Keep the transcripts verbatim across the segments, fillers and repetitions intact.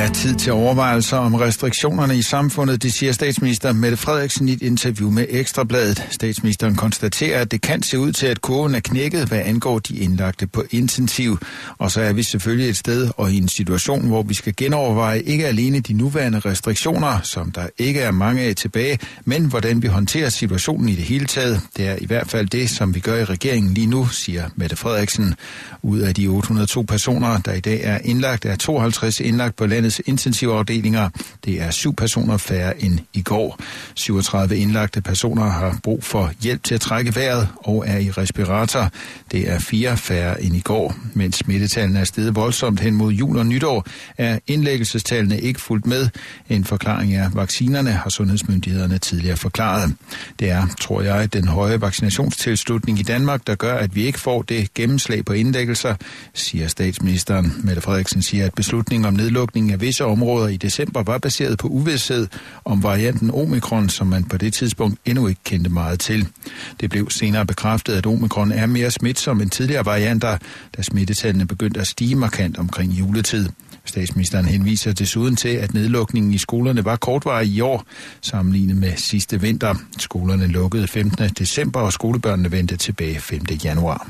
er tid til overvejelser om restriktionerne i samfundet, det siger statsminister Mette Frederiksen i et interview med Ekstra Bladet. Statsministeren konstaterer, at det kan se ud til, at kurven er knækket, hvad angår de indlagte på intensiv. Og så er vi selvfølgelig et sted og i en situation, hvor vi skal genoverveje ikke alene de nuværende restriktioner, som der ikke er mange af tilbage, men hvordan vi håndterer situationen i det hele taget. Det er i hvert fald det, som vi gør i regeringen lige nu, siger Mette Frederiksen. Ud af de otte hundrede og to personer, der i dag er indlagt, er tooghalvtreds indlagt på landets intensivafdelinger. Det er syv personer færre end i går. syvogtredive indlagte personer har brug for hjælp til at trække vejret og er i respirator. Det er fire færre end i går. Mens smittetallene er steget voldsomt hen mod jul og nytår, er indlæggelsestallene ikke fulgt med. En forklaring er vaccinerne, har sundhedsmyndighederne tidligere forklaret. Det er, tror jeg, den høje vaccinationstilslutning i Danmark, der gør, at vi ikke får det gennemslag på indlæggelser, siger statsministeren. Mette Frederiksen siger, at beslutningen om nedlukning af visse områder i december var baseret på uvished om varianten Omikron, som man på det tidspunkt endnu ikke kendte meget til. Det blev senere bekræftet, at Omikron er mere smitsom end tidligere varianter, da smittetallene begyndte at stige markant omkring juletid. Statsministeren henviser desuden til, at nedlukningen i skolerne var kortvarig i år, sammenlignet med sidste vinter. Skolerne lukkede femtende december, og skolebørnene vendte tilbage femte januar.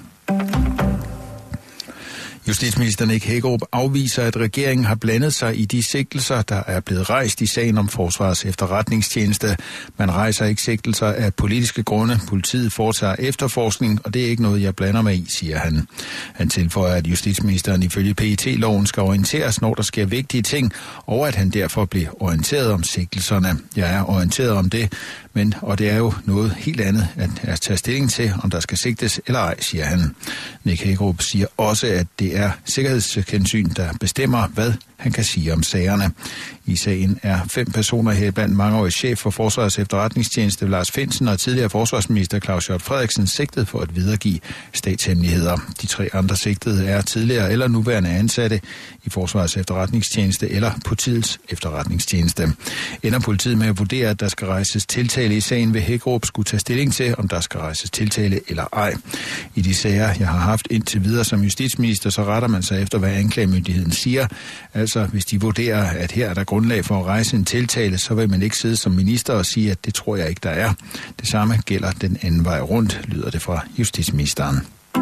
Justitsminister Nick Hækkerup afviser, at regeringen har blandet sig i de sigtelser, der er blevet rejst i sagen om Forsvarets Efterretningstjeneste. Man rejser ikke sigtelser af politiske grunde. Politiet foretager efterforskning, og det er ikke noget, jeg blander mig i, siger han. Han tilføjer, at justitsministeren ifølge P E T-loven skal orienteres, når der sker vigtige ting, og at han derfor bliver orienteret om sigtelserne. Jeg er orienteret om det, men, og det er jo noget helt andet at, at tage stilling til, om der skal sigtes eller ej, siger han. Nick Hækkerup siger også, at det er sikkerhedshensyn, der bestemmer, hvad han kan sige om sagerne. I sagen er fem personer heriblandt mangeårig chef for Forsvarets Efterretningstjeneste Lars Findsen og tidligere forsvarsminister Claus Hjort Frederiksen sigtet for at videregive statshemmeligheder. De tre andre sigtede er tidligere eller nuværende ansatte i Forsvarets Efterretningstjeneste eller Politiets Efterretningstjeneste. Ender politiet med at vurdere, at der skal rejses tiltale i sagen, vil Hækkerup skulle tage stilling til, om der skal rejses tiltale eller ej. I de sager, jeg har haft indtil videre som justitsminister, så retter man sig efter, hvad anklagemyndigheden siger. Altså, hvis de vurderer, at her er der grundlag for at rejse en tiltale, så vil man ikke sidde som minister og sige, at det tror jeg ikke, der er. Det samme gælder den anden vej rundt, lyder det fra justitsministeren.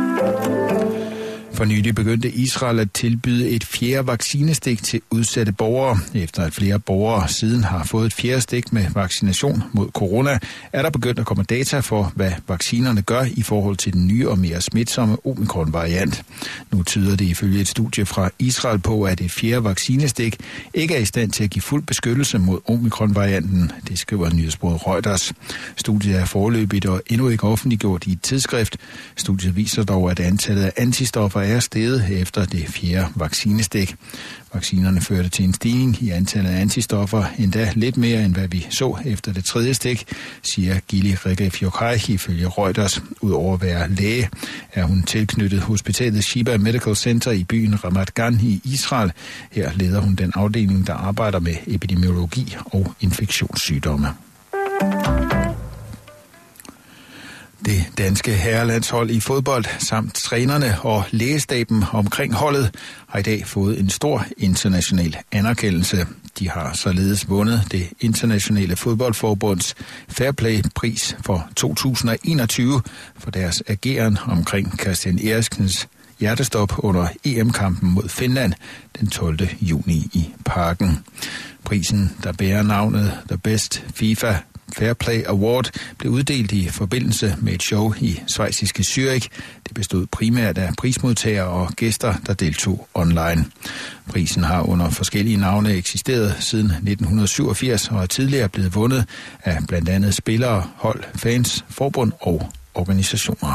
For nylig begyndte Israel at tilbyde et fjerde vaccinestik til udsatte borgere. Efter at flere borgere siden har fået et fjerde stik med vaccination mod corona, er der begyndt at komme data for, hvad vaccinerne gør i forhold til den nye og mere smitsomme Omikron-variant. Nu tyder det ifølge et studie fra Israel på, at et fjerde vaccinestik ikke er i stand til at give fuld beskyttelse mod Omikron-varianten. Det skriver nyhedsbureauet Reuters. Studiet er foreløbigt og endnu ikke offentliggjort i et tidsskrift. Studiet viser dog, at antallet af antistoffer er steget efter det fjerde vaccinestik. Vaccinerne førte til en stigning i antallet af antistoffer, endda lidt mere end hvad vi så efter det tredje stik, siger Gili Regef Yochai ifølge Reuters. Udover at være læge, er hun tilknyttet hospitalet Sheba Medical Center i byen Ramat Gan i Israel. Her leder hun den afdeling, der arbejder med epidemiologi og infektionssygdomme. Det danske herrelandshold i fodbold samt trænerne og lægestaben omkring holdet har i dag fået en stor international anerkendelse. De har således vundet det internationale fodboldforbunds Fairplay-pris for to tusind og enogtyve for deres ageren omkring Christian Eriksens hjertestop under E M-kampen mod Finland den tolvte juni i Parken. Prisen, der bærer navnet The Best FIFA Fair Play Award, blev uddelt i forbindelse med et show i schweiziske Zürich. Det bestod primært af prismodtagere og gæster, der deltog online. Prisen har under forskellige navne eksisteret siden nitten syvogfirs og er tidligere blevet vundet af blandt andet spillere, hold, fans, forbund og organisationer.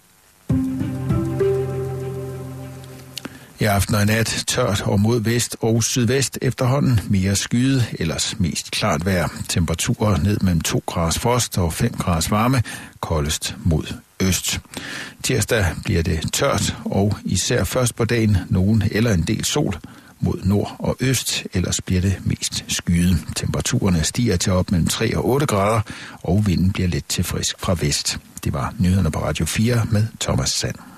I aften og i nat tørt og mod vest og sydvest efterhånden mere skyet, ellers mest klart vejr. Temperaturer ned mellem to graders frost og fem graders varme, koldest mod øst. Tirsdag bliver det tørt og især først på dagen nogen eller en del sol mod nord og øst, ellers bliver det mest skyet. Temperaturerne stiger til op mellem tre og otte grader, og vinden bliver let til frisk fra vest. Det var nyhederne på Radio fire med Thomas Sand.